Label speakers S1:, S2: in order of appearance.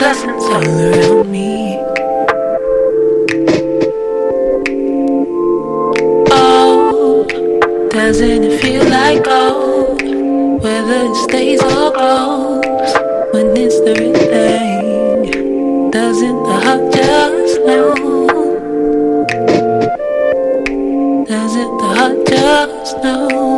S1: blessings all around me. Oh, doesn't it feel like gold? Whether it stays or goes, when it's the real thing, doesn't the heart just know? Doesn't the heart just know?